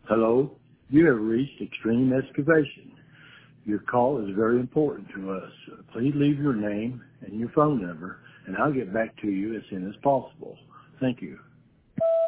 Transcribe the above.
Hello, you have reached Extreme Excavation. Your call is very important to us. Please leave your name and your phone number, and I'll get back to you as soon as possible. Thank you.